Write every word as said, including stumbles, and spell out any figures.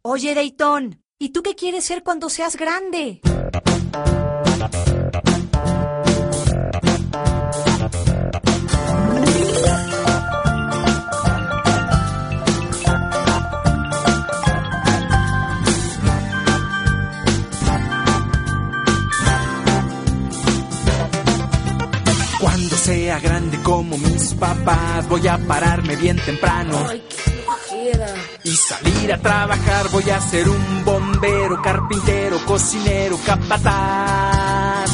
Oye, Dayton, ¿y tú qué quieres ser cuando seas grande? Cuando sea grande como mis papás, voy a pararme bien temprano. Ay, qué flojera. Y salir a trabajar, voy a ser un bombero, carpintero, cocinero, capataz.